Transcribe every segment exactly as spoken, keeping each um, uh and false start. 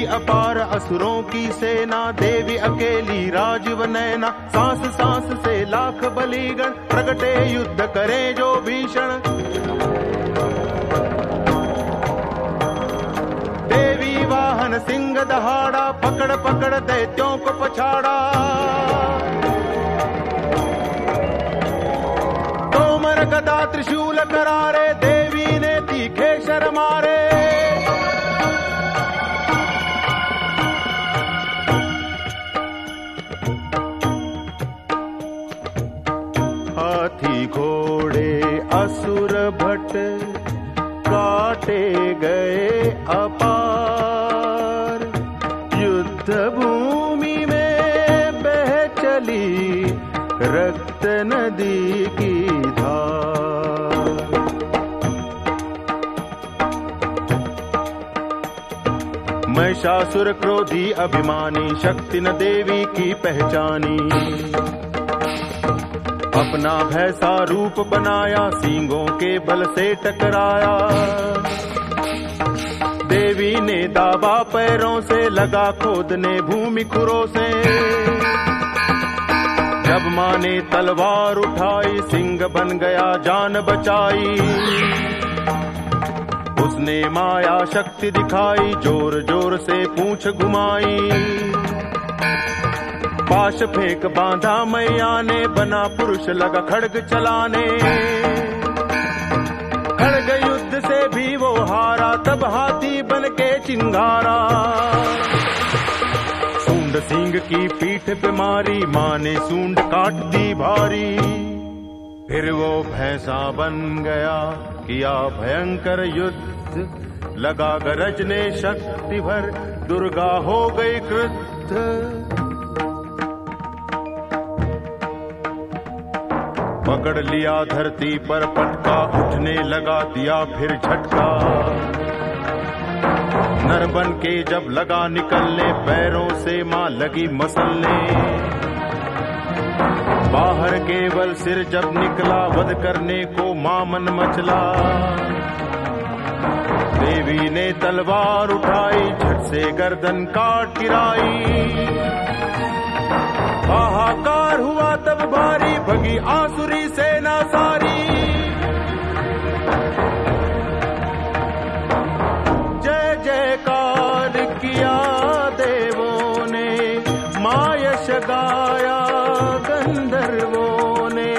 अपार असुरों की सेना, देवी अकेली राजीव नैना, सांस सांस से लाख बलिगण, प्रगटे युद्ध करे जो भीषण। देवी वाहन सिंह दहाड़ा, पकड़ पकड़ दैत्यों को पछाड़ा। तोमर गदा त्रिशूल करारे, देवी ने तीखे शर मारे। हाथी घोड़े असुर भट, काटे गए अपार। युद्ध भूमि में बह चली रक्त नदी की धार। महिषासुर क्रोधी अभिमानी, शक्ति न देवी की पहचानी। अपना भैसा रूप बनाया, सींगों के बल से टकराया। देवी ने दाबा पैरों से, लगा खोदने भूमि खुरों से। जब माँ ने तलवार उठाई, सिंह बन गया जान बचाई। उसने माया शक्ति दिखाई, जोर जोर से पूंछ घुमाई। पाश फेंक बांधा मैया ने, बना पुरुष लगा खड्ग चलाने। खड्ग युद्ध से भी वो हारा, तब हाथी बन के चिंगारा। सूंड सिंह की पीठ पे मारी, माँ ने सूंड काट दी भारी। फिर वो भैंसा बन गया, किया भयंकर युद्ध। लगा गरजने शक्ति भर, दुर्गा हो गई क्रुद्ध। पकड़ लिया धरती पर पटका, उठने लगा दिया फिर झटका। नर बन के जब लगा निकलने, पैरों से माँ लगी मसलने। बाहर केवल सिर जब निकला, वध करने को माँ मन मचला। देवी ने तलवार उठाई, झट से गर्दन काट गिराई। हाहाकार हुआ तब भारी, भगी आसुरी सेना सारी। जय जयकार किया देवों ने, माँ यश गाया गंधर्वों ने।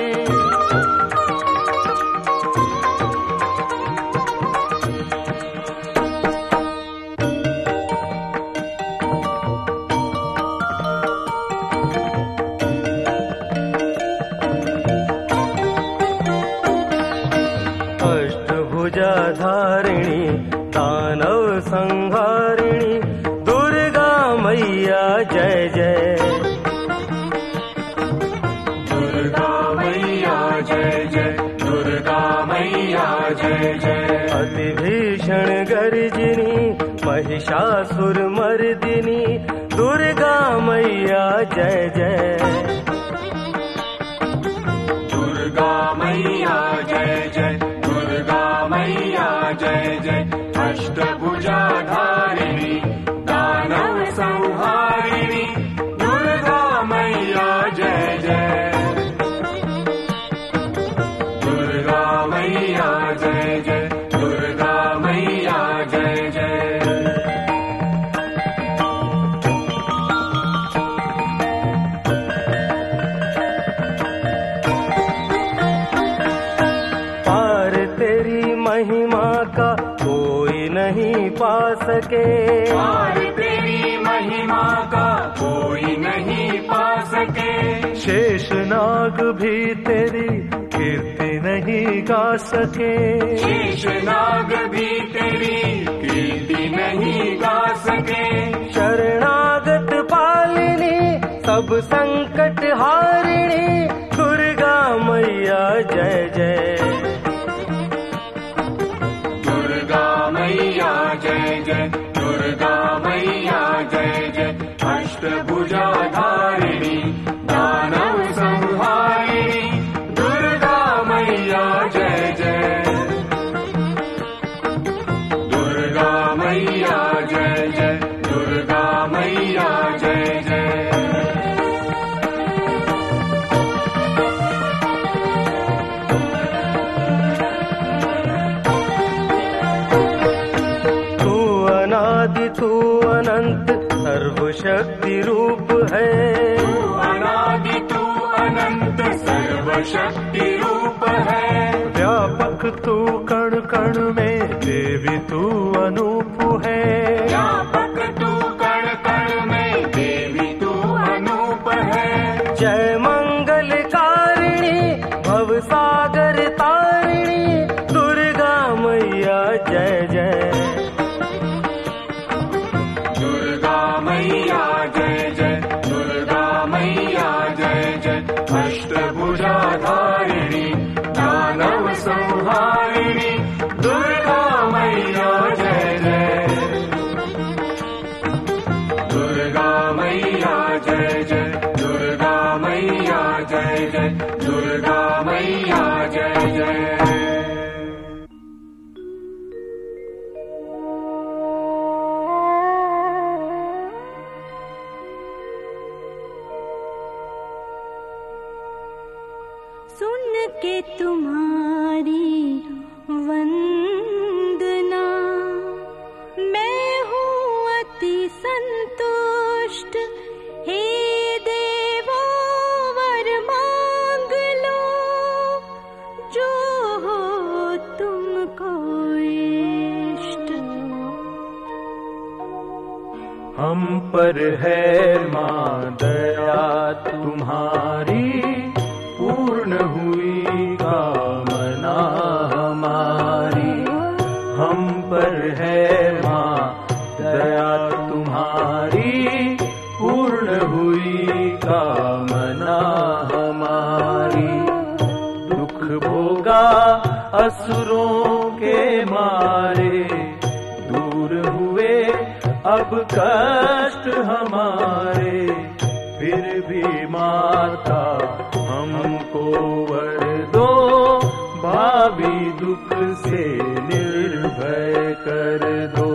धारिणी दानव संहारिणी, दुर्गा मैया जय जय। दुर्गा मैया जय जय, दुर्गा मैया जय जय। अति भीषण गर्जिनी, महिषासुर मर्दिनी, दुर्गा मैया जय जय। दुर्गा मैया जय जय, दुर्गा मैया जय जय। अष्टभुजा धारिणी दानव संहारिणी, दुर्गा मैया जय जय। दुर्गा मैया जय जय, दुर्गा मैया जय जय। महिमा का कोई नहीं पा सके, पार तेरी महिमा का कोई नहीं पा सके। शेष नाग भी तेरी कीर्ति नहीं गा सके, शेष नाग भी तेरी कीर्ति नहीं गा सके। शरणागत पालिनी सब संकट हारिणी, दुर्गा मैया जय जय। मैया जय जय, दुर्गा मैया जय जय। अष्टभुजा धारिणी दानव संहारिणी, दुर्गा मैया जय जय। दुर्गा मैया जय जय, दुर्गा सर्वशक्ति रूप है। तू अनादि तू अनंत सर्वशक्ति रूप है। व्यापक तू कण कण में देवी तू अनूप है। व्यापक तू कण कण में देवी तू अनूप है। जय मंगलकारिणी भवसागर तारिणी दुर्गा मैया जय जय। दुर्गा मैया जय जय दुर्गा मैया जय जय। अष्टभुजाधारिणी दानव संहारिणी दुर्गा मैया जय जय। दुर्गा मैया जय जय दुर्गा मैया जय जय दुर्गा मैया जय जय। सुन के तुम्हारी वंदना मैं हूँ अति संतुष्ट। हे देवो वर मांग लो जो हो तुमको इष्ट। हम पर है माँ दया तुम्हारी पूर्ण हुई कामना हमारी। हम पर है माँ दया तुम्हारी पूर्ण हुई कामना हमारी। दुख भोगा असुरों के मारे दूर हुए अब कष्ट हमारे। फिर भी माता हमको वर दो भावी दुख से निर्भय कर दो।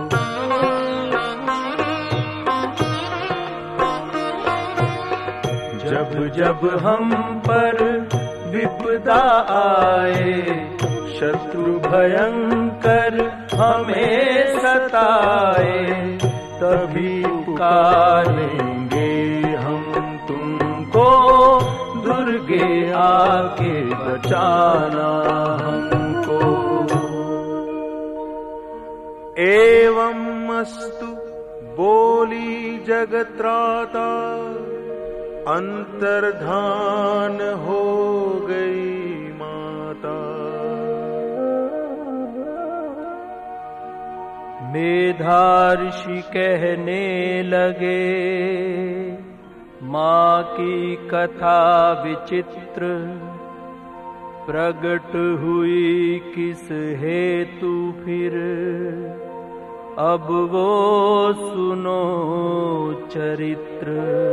जब जब हम पर विपदा आए शत्रु भयंकर हमें सताए तभी पुकारेंगे हम तुमको दुर्गे आके बचाना हमको। एवं अस्तु बोली जगत्राता अंतर्धान हो गई माता। मेधार्षि कहने लगे माँ की कथा विचित्र प्रगट हुई किस हेतु फिर अब वो सुनो चरित्र।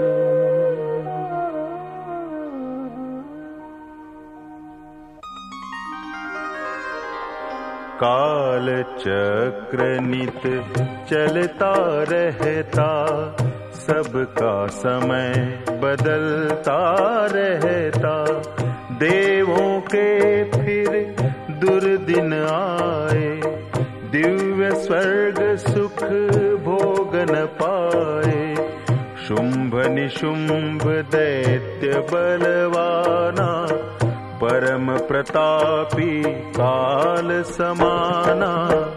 काल चक्र नित चलता रहता सबका समय बदलता रहता। देवों के फिर दुर्दिन आए दिव्य स्वर्ग सुख भोग न पाए। शुंभ निशुंभ दैत्य बलवाना परम प्रतापी काल समाना।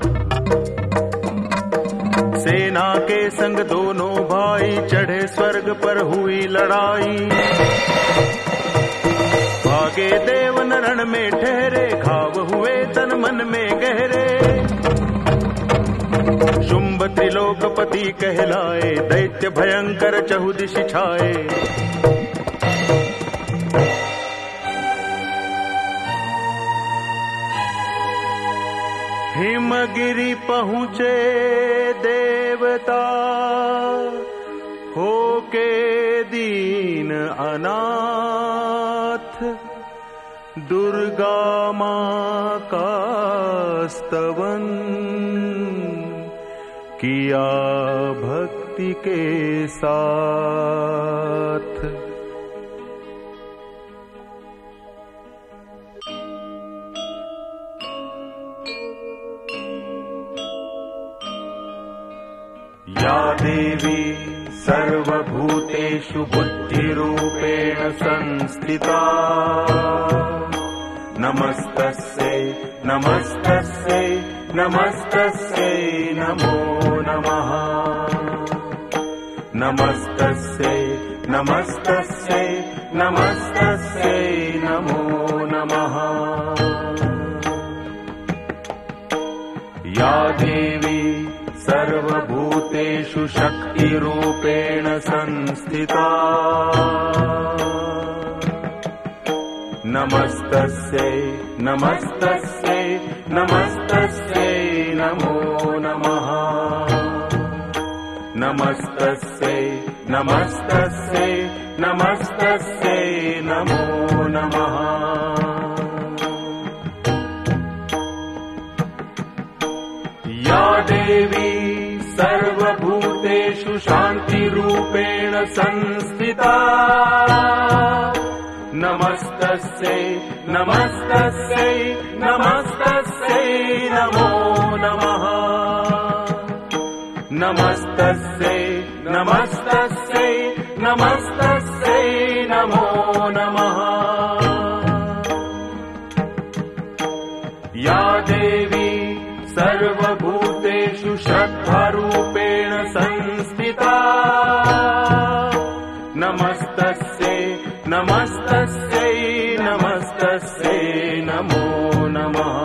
सेना के संग दोनों भाई चढ़े स्वर्ग पर हुई लड़ाई। भागे देव नरण में ठहरे घाव हुए तन मन में गहरे। शुंभ त्रिलोकपति कहलाए दैत्य भयंकर चहुदिश छाए। हिमगिरि पहुँचे देवता होके दीन अनाथ। दुर्गा माँ का स्तवन किया भक्ति के साथ। या देवी सर्वभूतेषु बुद्धिरूपेण संस्थिता नमस्तस्यै नमस्तस्यै नमस्तस्यै नमो नमः नमस्तस्यै नमस्तस्यै नमस्तस्यै नमो नमः या देवी सर्वभूतेषु शक्तिरूपेण संस्थिता नमस्तस्यै नमस्तस्यै नमस्तस्यै नमो नमः नमस्तस्यै नमस्तस्यै नमस्तस्यै नमो नमः या देवी सर्वभूतेषु शान्तिरूपेण संस्थिता नमस्तस्यै नमस्तस्यै नमस्तस्यै नमो नमः नमस्तस्यै नमस्तस्यै नमस्तस्यै नमो नमः या देवी सर्वभूतेषु श्रद्धारूपेण संस्थिता नमस्तस्यै नमस्तस्यै नमस्तस्यै नमो नमः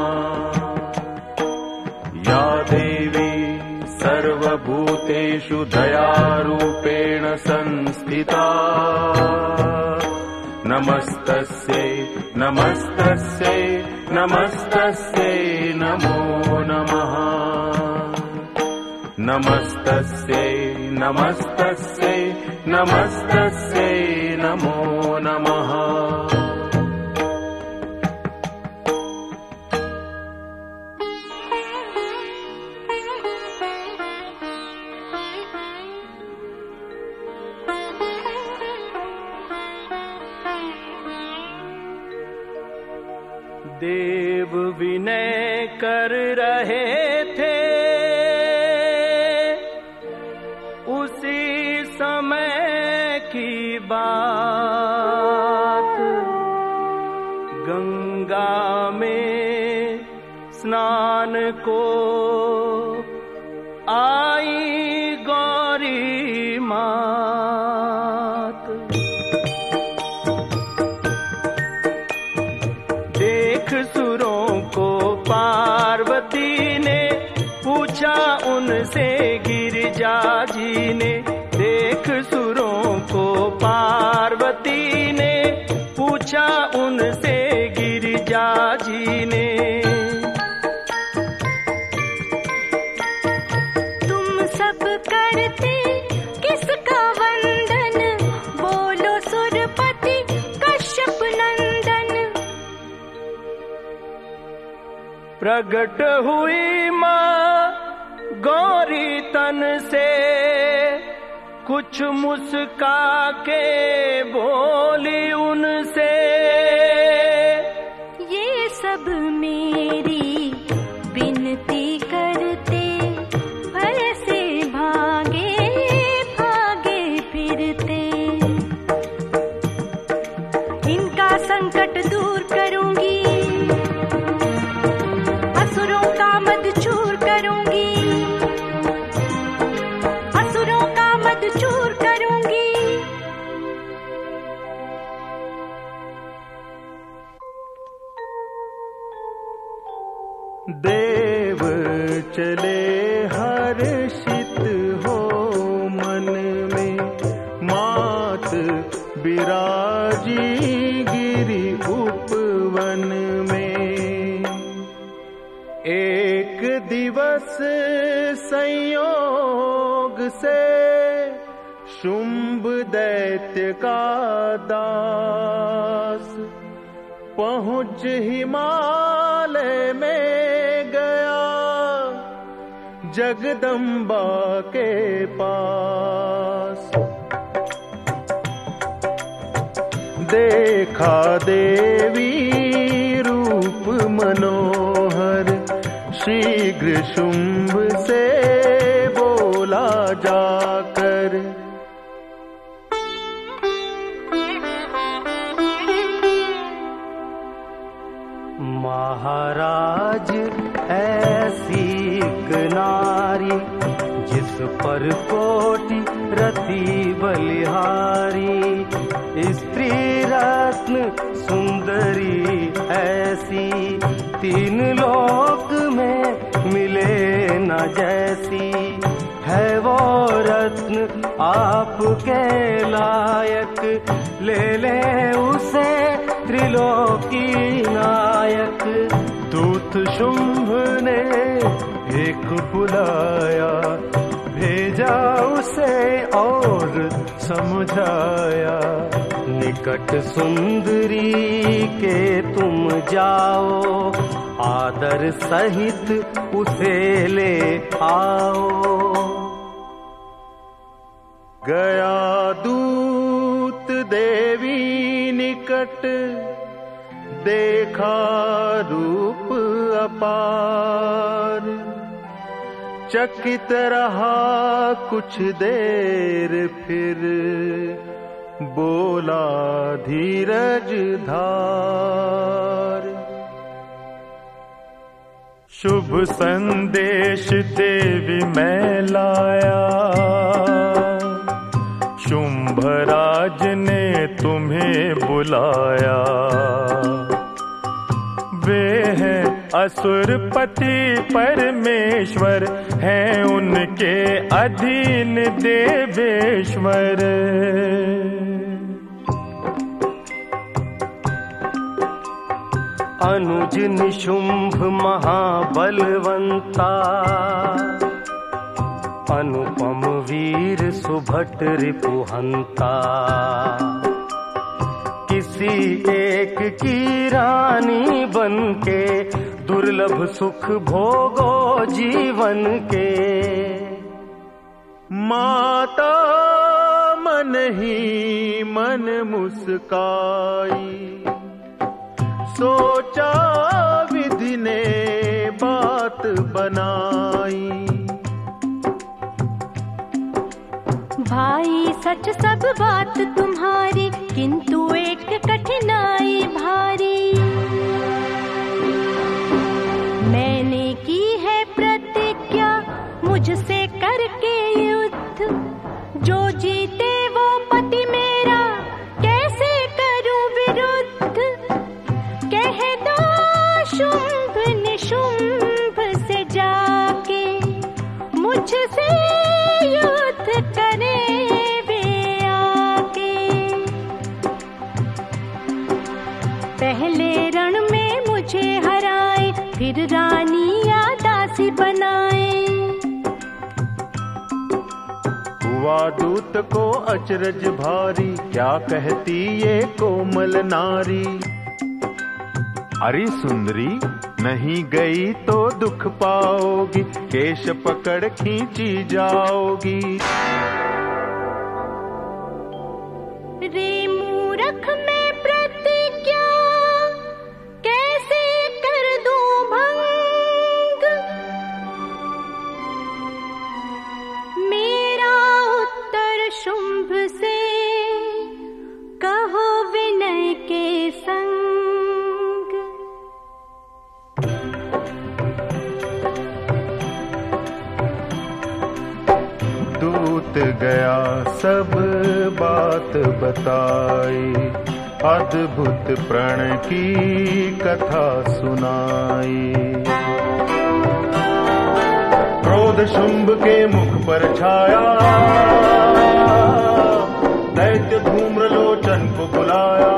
या देवी सर्वभूतेषु दयारूपेण संस्थिता नमस्तस्यै नमस्तस्यै नमस्तस्यै नमो नमः नमस्तस्यै नमस्तस्यै नमस्तस्यै नमो नमः देव विनय कर रहे थे उसी समय की बात गंगा में स्नान को आई गौरी मात देख सुरों को पार्वती ने पूछा उनसे गिरिजा जी ने देख सुरों को पार्वती ने पूछा उनसे गिरिजा जी ने तुम सब करते किसका वंदन बोलो सुरपति कश्यप नंदन प्रगट हुई माँ गौरी तन से कुछ मुस्का के बोली उनसे ये सब मेरी विनती करते भय से भागे भागे फिरते इनका संकट दूर करूंगी असुरों का मद चूर करूंगी असुरों का मद चूर करूंगी देव चले हर्षित हो मन में मात बिराजी गिरि उपवन में एक दिवस संयोग से शुंभ दैत्य का दास पहुँच हिमालय में गया जगदम्बा के पास देखा देवी रूप मनोहर शीघ्र शुंभ से बोला जाकर राज ऐसी नारी जिस पर कोटि रति बलिहारी। स्त्री रत्न सुंदरी ऐसी तीन लोक में मिले न जैसी। है वो रत्न आपके लायक, ले ले उसे त्रिलोकी नायक। दूत शुंभ ने एक बुलाया, भेजा उसे और समझाया। निकट सुंदरी के तुम जाओ, आदर सहित उसे ले आओ। गया दूत देवी निकट, देखा रूप अपार। चकित रहा कुछ देर, फिर बोला धीरज धार। शुभ संदेश देवी मैं लाया, शुंभराज ने तुम्हें बुलाया। वे हैं असुरपति परमेश्वर, हैं उनके अधीन देवेश्वर। अनुज निशुंभ महाबलवंता, अनुपम वीर सुभट रिपुहंता। किसी एक की रानी बनके, दुर्लभ सुख भोगो जीवन के। माता मन ही मन मुस्काई, सोचा विधि ने बात बनाई। भाई सच सब बात तुम्हारी, किंतु एक कठिनाई भारी। मैंने की है प्रतिज्ञा मुझसे करके युद्ध, जो जीते वो पति मेरा कैसे करूं विरुद्ध। कह दो शुंभ निशुंभ से जाके, मुझसे युद्ध करे वे आके। पहले रण में मुझे हराए, फिर रानी या दासी बनाए। हुआ दूत को अचरज भारी, क्या कहती ये कोमल नारी। अरे सुंदरी नहीं गई तो दुख पाओगी, केश पकड़ खींची जाओगी। रे मूर्ख मैं प्रतिज्ञा कैसे कर दूं भंग। मेरा उत्तर शुंभ से कहो विनय के संग। दूत गया सब बात बताई, अद्भुत प्रण की कथा सुनाई। क्रोध शुंभ के मुख पर छाया, दैत्य धूम्रलोचन को बुलाया।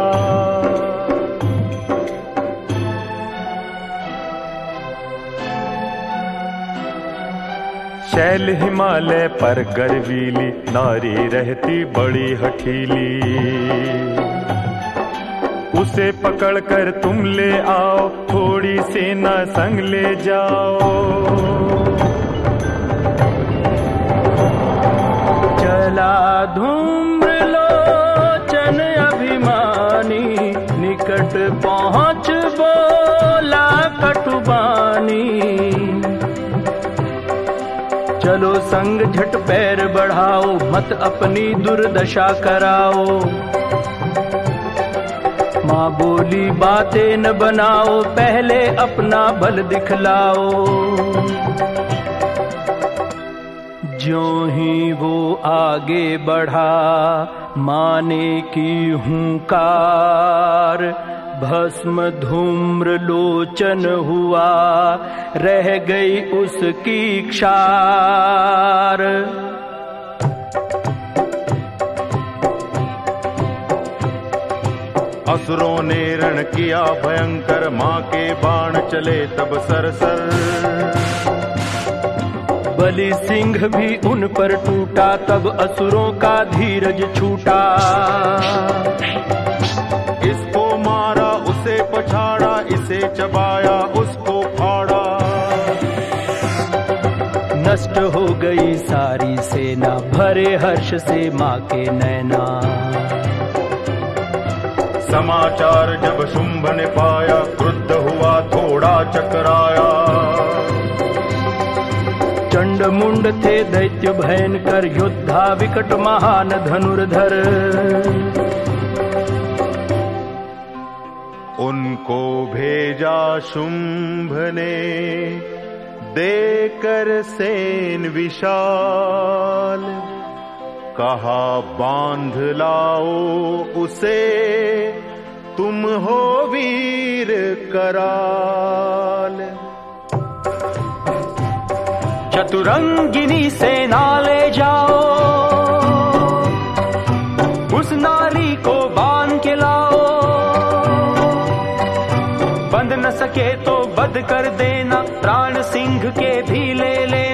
शैल हिमालय पर गर्वीली, नारी रहती बड़ी हठीली। उसे पकड़कर तुम ले आओ, थोड़ी सेना संग ले जाओ। चला धूम्रलोचन अभिमानी, निकट पहुँच बोला कटुबानी। चलो संग झट पैर बढ़ाओ, मत अपनी दुर्दशा कराओ। माँ बोली बातें न बनाओ, पहले अपना बल दिखलाओ। ज्यों ही वो आगे बढ़ा माने की हुंकार, भस्म धूम्र लोचन हुआ, रह गई उसकी क्षार। असुरों ने रण किया भयंकर, माँ के बाण चले तब सरसर। बलि सिंह भी उन पर टूटा, तब असुरों का धीरज छूटा। इसको मारा उसे पछाड़ा, इसे चबाया उसको फाड़ा। नष्ट हो गई सारी सेना, भरे हर्ष से माँ के नैना। समाचार जब शुंभ ने पाया, क्रुद्ध हुआ थोड़ा चकराया। चंड मुंड थे दैत्य भयंकर, योद्धा विकट महान धनुर्धर। उनको भेजा शुंभ ने देकर सेन विशाल, कहा बांध लाओ उसे, तुम हो वीर कराल। चतुरंगिनी सेना ले जाओ, उस नारी को बांध के लाओ। बंध न सके तो बध कर देना, प्राण सिंह के भी ले लेना।